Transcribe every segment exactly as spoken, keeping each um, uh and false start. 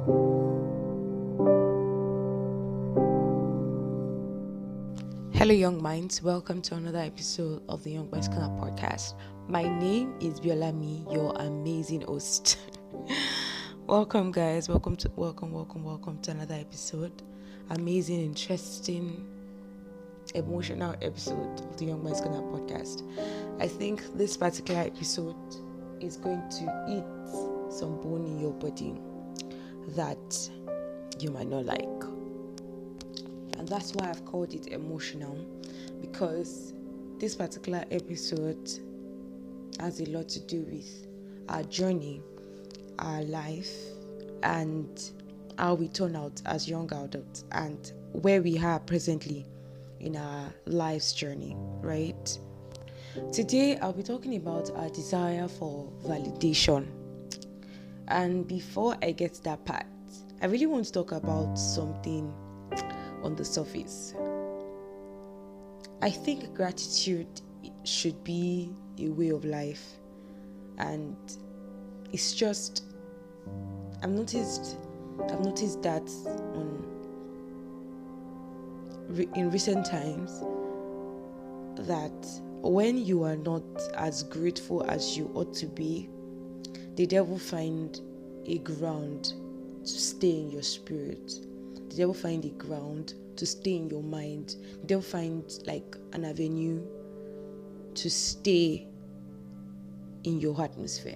Hello, young minds. Welcome to another episode of the Young Minds Corner podcast. My name is Biolami, your amazing host. Welcome, guys. Welcome to welcome, welcome, welcome to another episode. Amazing, interesting, emotional episode of the Young Minds Corner podcast. I think this particular episode is going to eat some bone in your body that you might not like. And that's why I've called it emotional, because this particular episode has a lot to do with our journey, our life, and how we turn out as young adults and where we are presently in our life's journey, right? Today, I'll be talking about our desire for validation. And before I get to that part, I really want to talk about something on the surface. I think gratitude should be a way of life, and it's just I've noticed I've noticed that on in recent times that when you are not as grateful as you ought to be, the devil find a ground to stay in your spirit. The devil find a ground to stay in your mind. The devil find like an avenue to stay in your atmosphere.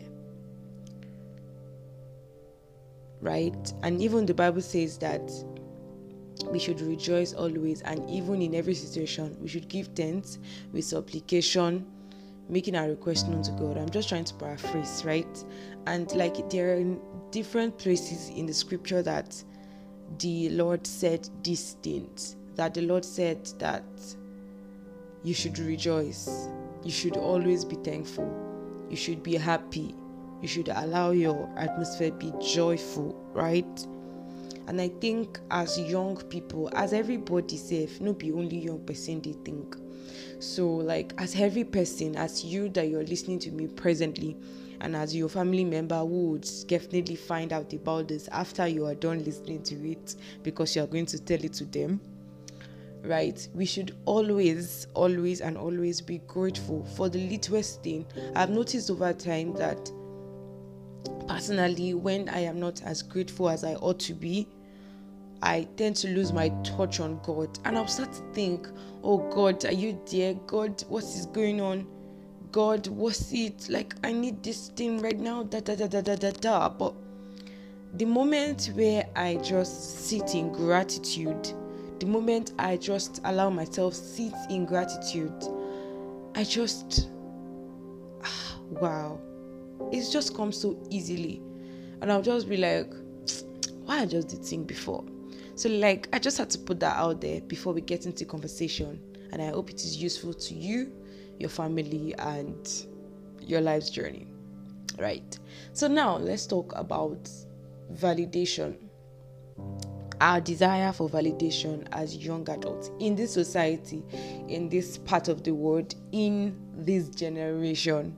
Right? And even the Bible says that we should rejoice always, and even in every situation, we should give thanks with supplication, making our request known to God. I'm just trying to paraphrase, right? And like there are different places in the scripture that the Lord said these things, that the Lord said that you should rejoice, you should always be thankful, you should be happy, you should allow your atmosphere be joyful, right? And I think as young people, as everybody safe, not be only young person they think. So like as every person, as you that you're listening to me presently, and as your family member would definitely find out about this after you are done listening to it, because you are going to tell it to them, right? We should always, always and always be grateful for the littlest thing. I've noticed over time that personally, when I am not as grateful as I ought to be, I tend to lose my touch on God, and I'll start to think, oh God, are you there? God, what is going on? God, what's it? Like, I need this thing right now, da da da da da da da. But the moment where I just sit in gratitude, the moment I just allow myself sit in gratitude, I just, ah, wow, it's just come so easily. And I'll just be like, why I just did think before? So like, I just had to put that out there before we get into conversation. And I hope it is useful to you, your family, and your life's journey, right? So now let's talk about validation. Our desire for validation as young adults in this society, in this part of the world, in this generation.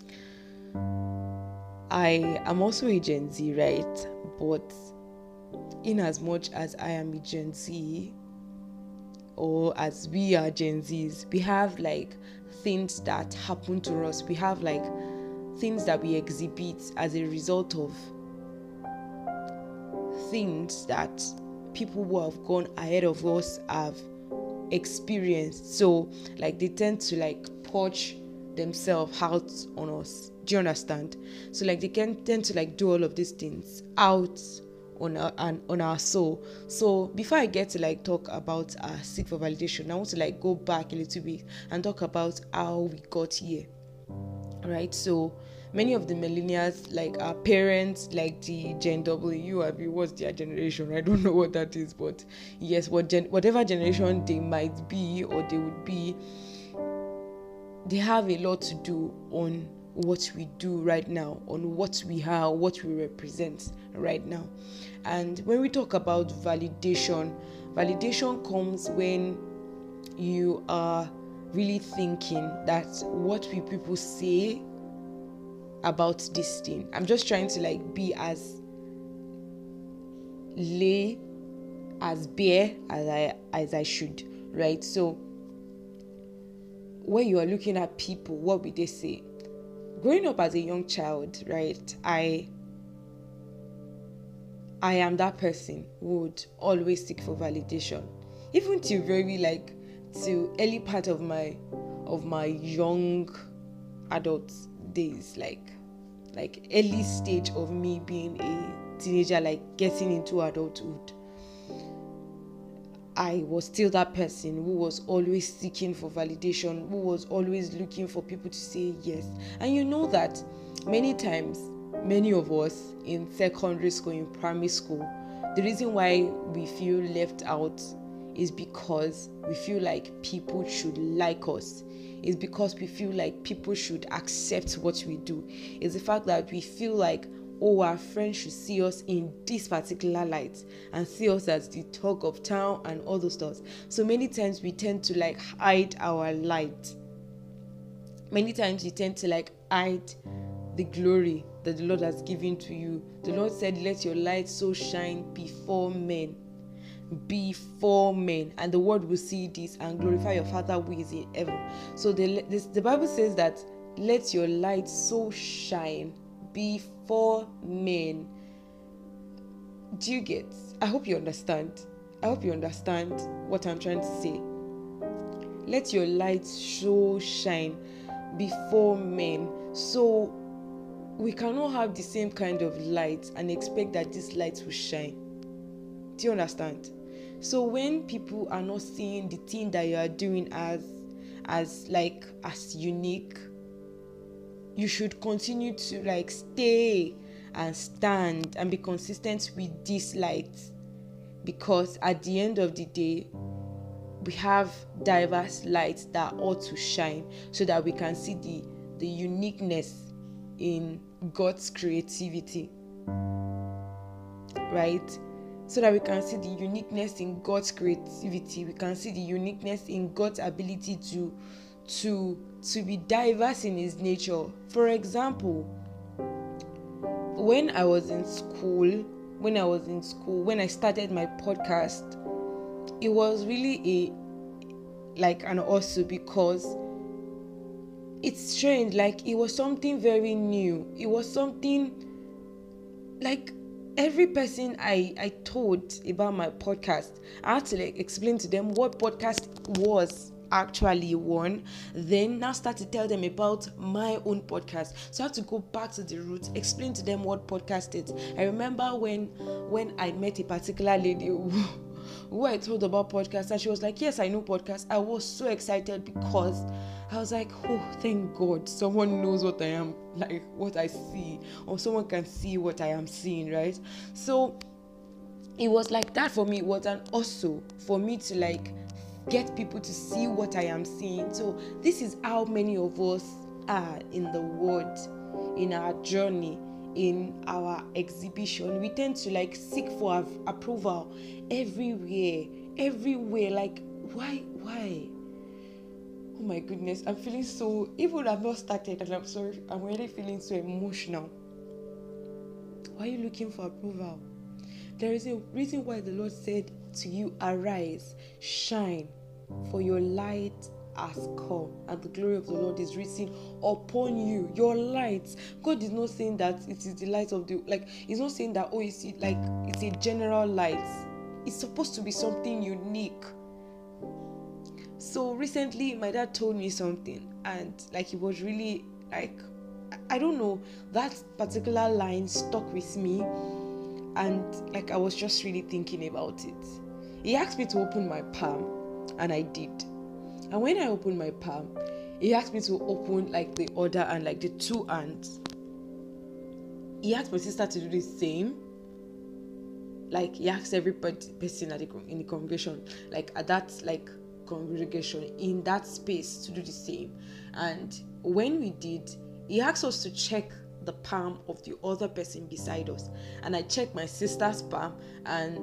I am also a Gen Z, right? But in as much as I am a Gen Z, or as we are Gen Zs, we have like things that happen to us. We have like things that we exhibit as a result of things that people who have gone ahead of us have experienced. So like they tend to like purge themselves out on us. Do you understand? So like they can tend to like do all of these things out on our and on our soul. So before I get to like talk about our seek for validation, I want to like go back a little bit and talk about how we got here. Right? So many of the millennials, like our parents, like the Gen W, I mean, what's their generation? I don't know what that is, but yes, what gen- whatever generation they might be or they would be, they have a lot to do on what we do right now, on what we are, what we represent right now. And when we talk about validation, validation comes when you are really thinking that what will people say about this thing. I'm just trying to like be as lay as bare as I as I should, right? So when you are looking at people, what would they say? Growing up as a young child, right, I I am that person who would always seek for validation. Even till very like till early part of my of my young adult days, like like early stage of me being a teenager, like getting into adulthood, I was still that person who was always seeking for validation, who was always looking for people to say yes. And you know that many times, many of us in secondary school, in primary school, the reason why we feel left out is because we feel like people should like us. It's because we feel like people should accept what we do. It's the fact that we feel like, oh, our friends should see us in this particular light and see us as the talk of town and all those stuff. So many times we tend to like hide our light. Many times we tend to like hide the glory that the Lord has given to you. The Lord said, let your light so shine before men. Before men. And the world will see this and glorify your Father who is in heaven. So the, this, the Bible says that let your light so shine before men. Do you get? I hope you understand. I hope you understand what I'm trying to say. Let your light so shine before men. So we cannot have the same kind of light and expect that this light will shine. Do you understand? So when people are not seeing the thing that you are doing as as like as unique, you should continue to like stay and stand and be consistent with this light, because at the end of the day we have diverse lights that ought to shine so that we can see the the uniqueness in God's creativity, right? So that we can see the uniqueness in God's creativity, we can see the uniqueness in God's ability to to to be diverse in his nature. For example, when I was in school, when I was in school, when I started my podcast, it was really a like an also because it's strange, like it was something very new. It was something like every person I, I told about my podcast, I had to like explain to them what podcast was actually one, then now start to tell them about my own podcast. So I have to go back to the roots, explain to them what podcast is. I remember when when I met a particular lady who, who I told about podcasts, and she was like, yes, I know podcasts. I was so excited because I was like, oh, thank God, someone knows what I am, like what I see, or someone can see what I am seeing, right? So it was like that for me. It was an also for me to like get people to see what I am seeing. So this is how many of us are in the world, in our journey, in our exhibition. We tend to like seek for approval everywhere, everywhere. Like, why, why? Oh my goodness, I'm feeling so, even I've not started and I'm sorry, I'm already feeling so emotional. Why are you looking for approval? There is a reason why the Lord said to you, arise, shine, for your light has come, and the glory of the Lord is risen upon you. Your light. God is not saying that it is the light of the, like, He's not saying that, oh, it's like, it's a general light. It's supposed to be something unique. So recently, my dad told me something, and like, it was really, like, I don't know, that particular line stuck with me, and like, I was just really thinking about it. He asked me to open my palm, and I did. And when I opened my palm, he asked me to open like the other hand, like the two hands. He asked my sister to do the same. Like, he asked every person at the, in the congregation, like at that like congregation in that space, to do the same. And when we did, he asked us to check the palm of the other person beside us. And I checked my sister's palm, and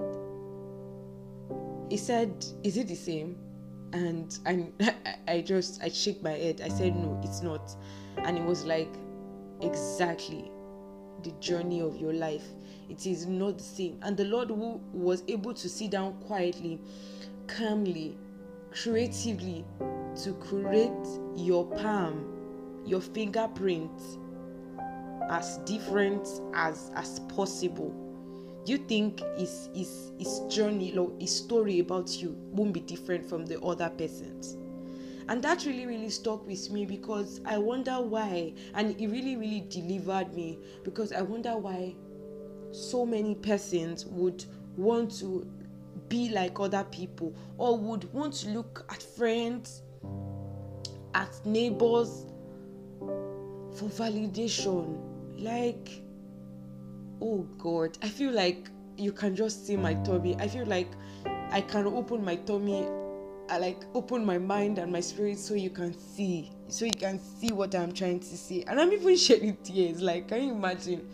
he said, is it the same? And I, I just, I shook my head. I said, no, it's not. And it was like, exactly, the journey of your life. it is not the same. And the Lord who was able to sit down quietly, calmly, creatively to create your palm, your fingerprint as different as as possible, do you think his his his journey or his story about you won't be different from the other person's? And that really really stuck with me, because I wonder why, and it really really delivered me, because I wonder why so many persons would want to be like other people, or would want to look at friends, at neighbors for validation. Like, oh God, I feel like you can just see my tummy. I feel like I can open my tummy, I like open my mind and my spirit, so you can see, so you can see what I'm trying to say. And I'm even shedding tears. Like, can you imagine?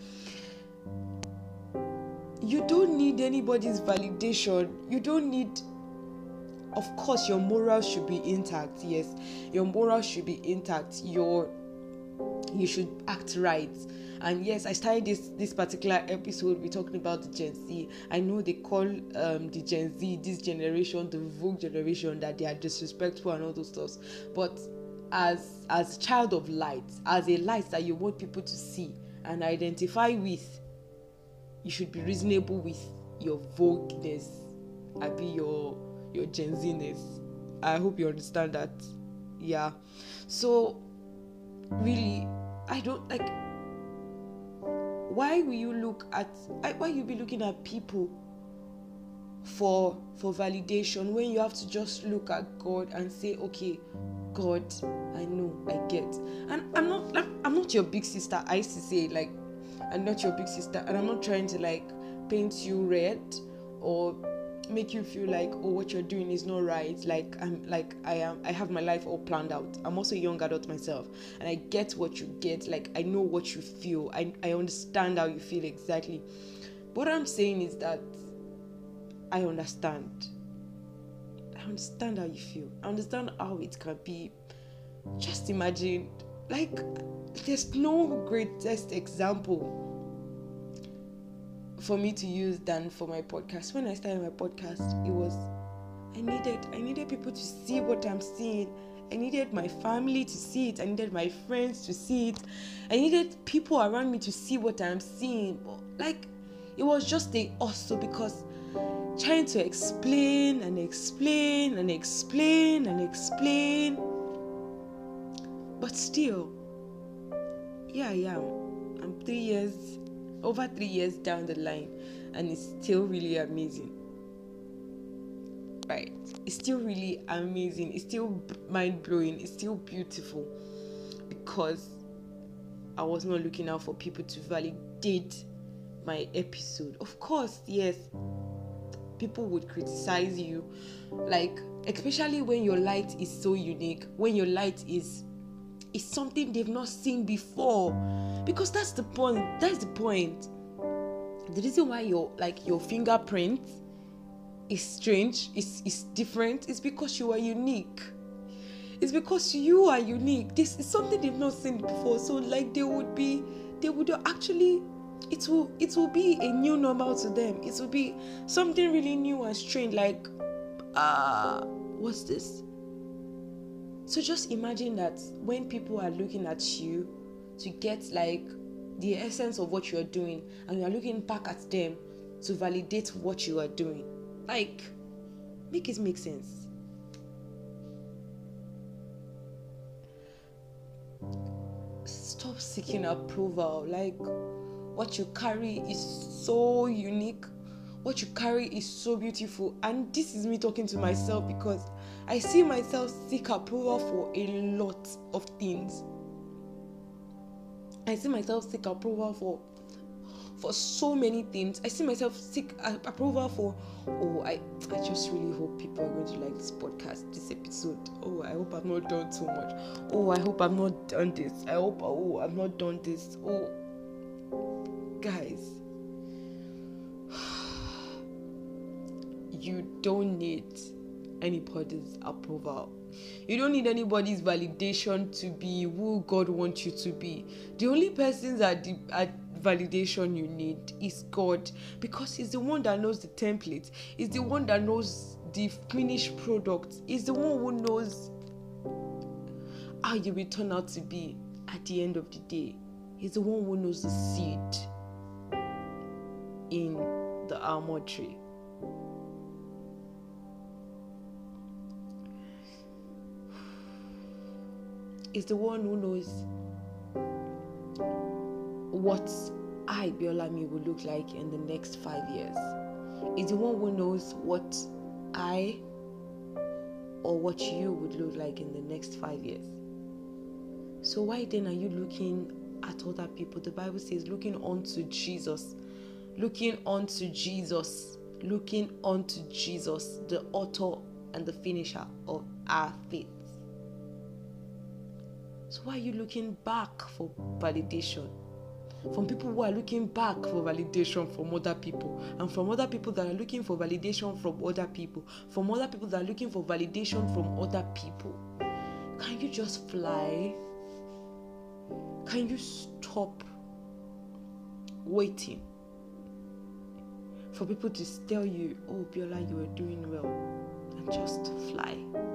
You don't need anybody's validation. You don't need, of course, your morals should be intact. Yes, your morals should be intact. Your, you should act right. And yes, I started this this particular episode with talking about the Gen Z. I know they call um, the Gen Z, this generation, the Vogue generation, that they are disrespectful and all those stuff. But as as a child of light, as a light that you want people to see and identify with, you should be reasonable with your Vogueness, I be your your Gen Z-ness. I hope you understand that. Yeah. So really, I don't like. Why will you look at, why you be looking at people for for validation, when you have to just look at God and say, okay, God, I know, I get. And I'm not I'm not your big sister. I used to say, like, I'm not your big sister, and I'm not trying to like paint you red or make you feel like, oh, what you're doing is not right. Like, I'm like I am I have my life all planned out. I'm also a young adult myself, and I get what you get. Like, I know what you feel. I, I understand how you feel exactly. What I'm saying is that I understand. I understand how you feel. I understand how it can be. Just imagine, like, there's no greatest example for me to use than for my podcast. When I started my podcast, it was I needed I needed people to see what I'm seeing. I needed my family to see it. I needed my friends to see it. I needed people around me to see what I'm seeing. Like, it was just a also because trying to explain and explain and explain and explain, but still, yeah, yeah, I'm three years over three years down the line, and it's still really amazing. Right? It's still really amazing. It's still mind-blowing. It's still beautiful, because I was not looking out for people to validate my episode. Of course, yes, people would criticize you, like, especially when your light is so unique, when your light is is something they've not seen before. Because that's the point. That's the point. The reason why your like your fingerprint is strange, is is different, is because you are unique. It's because you are unique. This is something they've not seen before. So like they would be, they would actually, it will it will be a new normal to them. It will be something really new and strange. Like, uh, what's this? So just imagine that when people are looking at you to get like the essence of what you are doing, and you are looking back at them to validate what you are doing. Like, make it make sense. Stop seeking approval. Like, what you carry is so unique. What you carry is so beautiful. And this is me talking to myself, because I see myself seek approval for a lot of things. I see myself seek approval for for so many things. I see myself seek approval for, oh, I, I just really hope people are going to like this podcast, this episode. Oh, I hope I've not done too much. Oh, I hope I've not done this. I hope, oh, I've not done this. Oh, guys, you don't need anybody's approval. You don't need anybody's validation to be who God wants you to be. The only persons that are validation you need is God, because He's the one that knows the template. He's the one that knows the finished product. He's the one who knows how you will turn out to be at the end of the day. He's the one who knows the seed in the almond tree. He's the one who knows what I, Biolami, will look like in the next five years. He's the one who knows what I or what you would look like in the next five years. So why then are you looking at other people? The Bible says looking unto Jesus. Looking unto Jesus. Looking unto Jesus, the author and the finisher of our faith. So why are you looking back for validation? From people who are looking back for validation from other people, and from other people that are looking for validation from other people, from other people that are looking for validation from other people. Can you just fly? Can you stop waiting for people to tell you, oh, Biola, you are doing well, and just fly?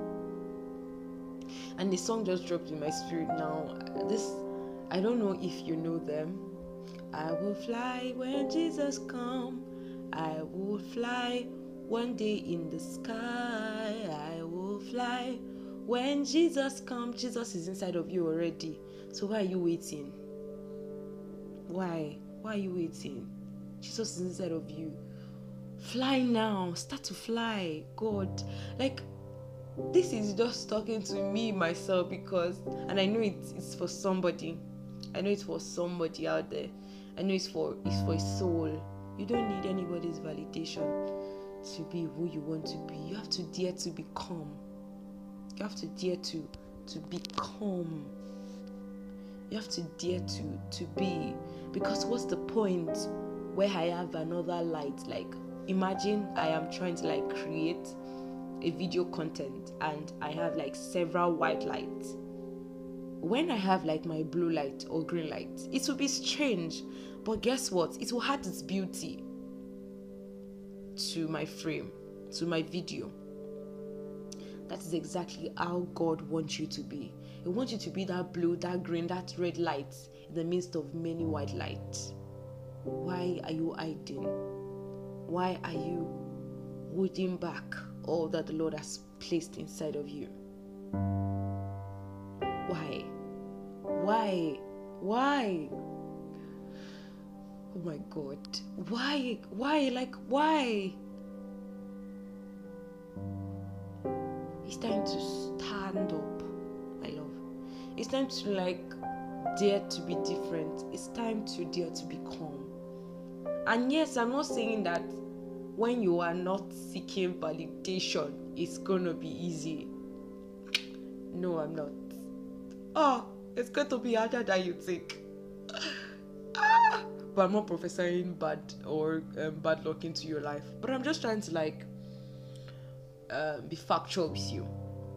And the song just dropped in my spirit now. This, I don't know if you know them. I will fly when Jesus comes. I will fly one day in the sky. I will fly when Jesus comes. Jesus is inside of you already. So why are you waiting? Why? Why are you waiting? Jesus is inside of you. Fly now. Start to fly. God. Like, this is just talking to me, myself, because, and I know it's, it's for somebody. I know it's for somebody out there. I know it's for it's for a soul. You don't need anybody's validation to be who you want to be. You have to dare to become. You have to dare to to become. You have to dare to to be. Because what's the point where I have another light? Like, imagine I am trying to like create a video content and I have like several white lights. When I have like my blue light or green light, it will be strange, but guess what? It will add its beauty to my frame, to my video. That is exactly how God wants you to be. He wants you to be that blue, that green, that red light in the midst of many white lights. Why are you hiding? Why are you holding back all that the Lord has placed inside of you? Why? Why? Why? Oh my God. Why? Why? Like, why? It's time to stand up, my love. It's time to like dare to be different. It's time to dare to become. And yes, I'm not saying that when you are not seeking validation, it's gonna be easy. No, I'm not. Oh, it's going to be harder than you think. Ah! But I'm not prophesying bad or um, bad luck into your life. But I'm just trying to like uh, be factual with you.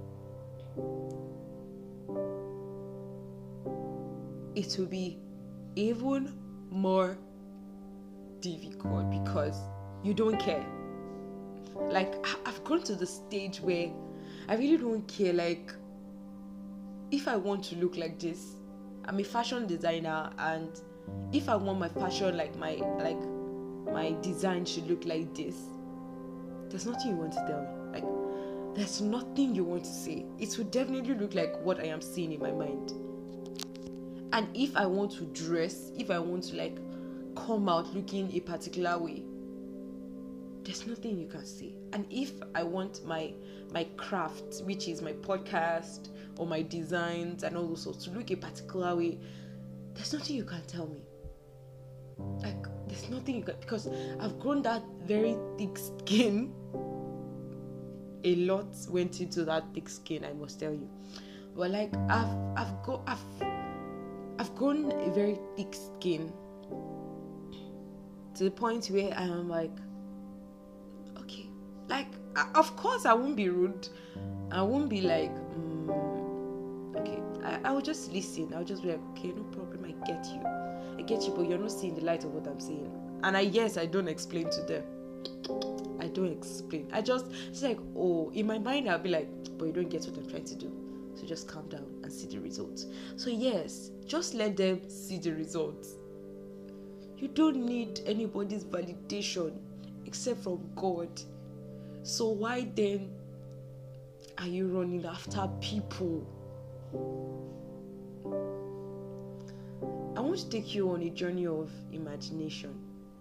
It will be even more difficult because you don't care. Like, I've gone to the stage where I really don't care. Like, if I want to look like this, I'm a fashion designer, and if I want my fashion, like my like my design should look like this, there's nothing you want to tell me. Like, there's nothing you want to say. It will definitely look like what I am seeing in my mind. And if I want to dress, if I want to like come out looking a particular way, there's nothing you can say. And if I want my my craft, which is my podcast or my designs and all those sorts, to look a particular way, there's nothing you can tell me. Like, there's nothing you can, because I've grown that very thick skin. A lot went into that thick skin, I must tell you. But like, I've I've got I've I've grown a very thick skin to the point where I am like, okay, like, of course I won't be rude. I won't be like, mm, okay, I, I will just listen. I'll just be like, okay, no problem, I get you. I get you, but you're not seeing the light of what I'm saying. And I yes, I don't explain to them. I don't explain. I just, it's like, oh, in my mind, I'll be like, but you don't get what I'm trying to do. So just calm down and see the results. So yes, just let them see the results. You don't need anybody's validation except from God. So why then are you running after people? I want to take you on a journey of imagination.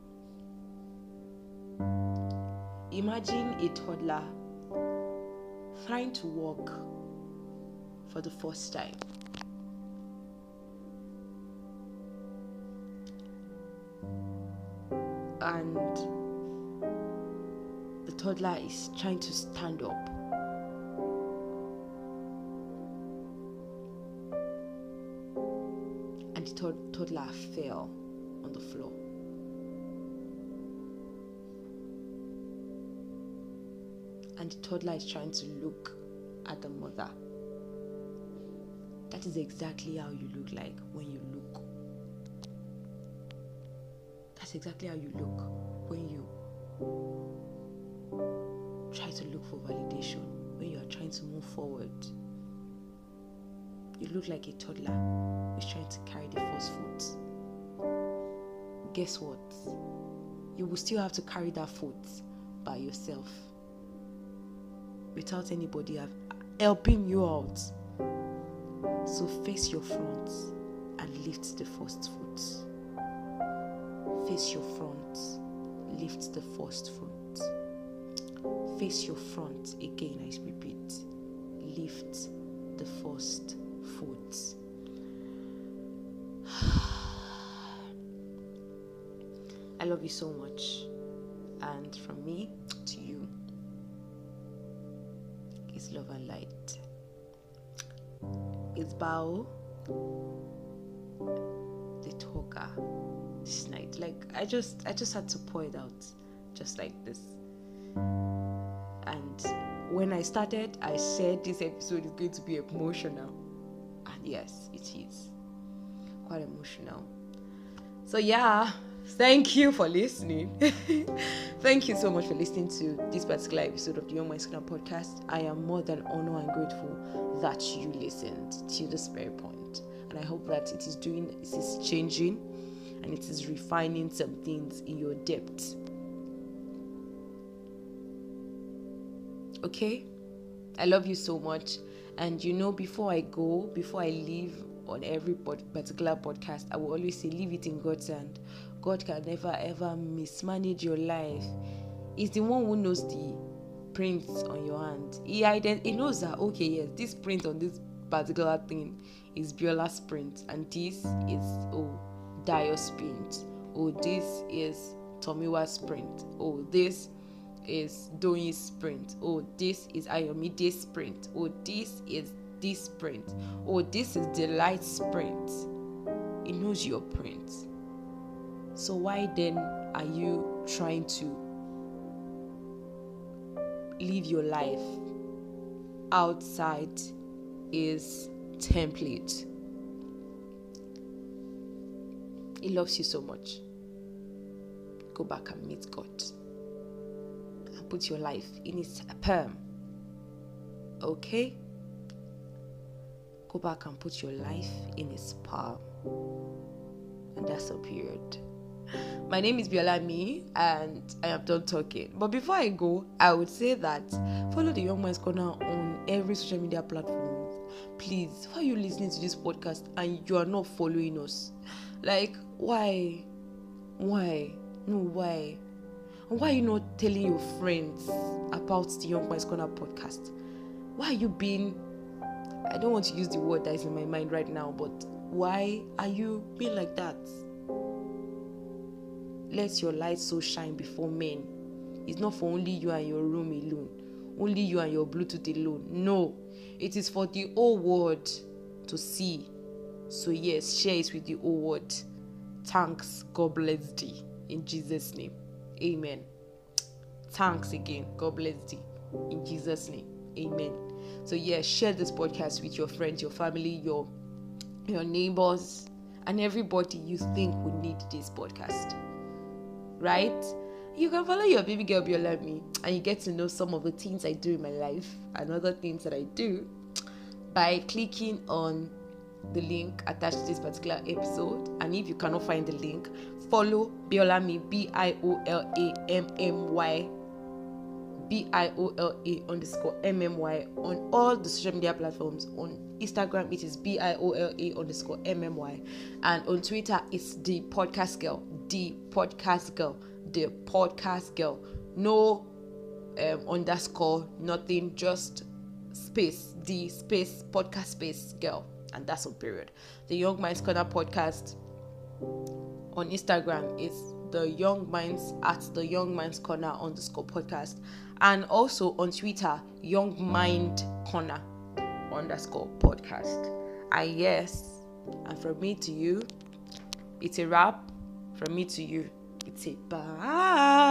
Imagine a toddler trying to walk for the first time. And the toddler is trying to stand up. And the tod- toddler fell on the floor. And the toddler is trying to look at the mother. That is exactly how you look like when you look. That's exactly how you look when you try to look for validation, when you are trying to move forward. You look like a toddler who's trying to carry the first foot. Guess what? You will still have to carry that foot by yourself, without anybody helping you out. So face your front and lift the first foot. Face your front, lift the first foot. Face your front, again I repeat, lift the first foot. I love you so much, and from me to you is love and light. It's Bao, the talker, this night. Like I just, I just had to pour it out, just like this. And when I started, I said this episode is going to be emotional, and yes, it is quite emotional. So yeah, thank you for listening. Thank you so much for listening to this particular episode of the Young Minds Corner podcast. I am more than honored and grateful that you listened to this very point, and I hope that it is doing, it is changing, and it is refining some things in your depth. Okay, I love you so much, and you know, before I go, before I leave on every pod- particular podcast, I will always say, leave it in God's hand. God can never ever mismanage your life. He's the one who knows the prints on your hand. He ident- he knows that, okay, yes, this print on this particular thing is Biola's print, and this is oh Dio's print. Oh, this is Tomiwa's print. Oh, this is Doyi's print. Oh, this is Ayomide's print. Oh, this is this print. Oh, this is Delight's print. He knows your print. So why then are you trying to live your life outside his template? He loves you so much. Go back and meet God. And put your life in his palm. Okay? Go back and put your life in his palm. And that's a period. My name is Biola Mi, and I am done talking. But before I go, I would say that follow the Young Minds Corner on every social media platform. Please, why are you listening to this podcast and you are not following us? Like, why? Why? No, why? And why are you not telling your friends about the Young Minds Corner podcast? Why are you being, I don't want to use the word that is in my mind right now, but why are you being like that? Let your light so shine before men. It's not for only you and your room alone, only you and your Bluetooth alone. No, it is for the whole world to see. So yes, share it with the whole world. Thanks. God bless thee. In Jesus' name. Amen. Thanks again. God bless thee. In Jesus' name. Amen. So yes, share this podcast with your friends, your family, your your neighbors, and everybody you think would need this podcast, right? You can follow your baby girl Biola Me, and you get to know some of the things I do in my life and other things that I do by clicking on the link attached to this particular episode. And if you cannot find the link, follow Biola Me, B I O L A M M Y, B I O L A underscore M M Y on all the social media platforms. On Instagram, it is B I O L A underscore M M Y, and on Twitter, it's the podcast girl, the podcast girl, the podcast girl. No um, underscore, nothing, just space, the space, podcast space girl, and that's on period. The Young Minds Corner podcast on Instagram is the Young Minds at the Young Minds Corner underscore podcast, and also on Twitter, Young Mind Corner underscore podcast. And yes, and from me to you, it's a wrap. From me to you, it's a bye.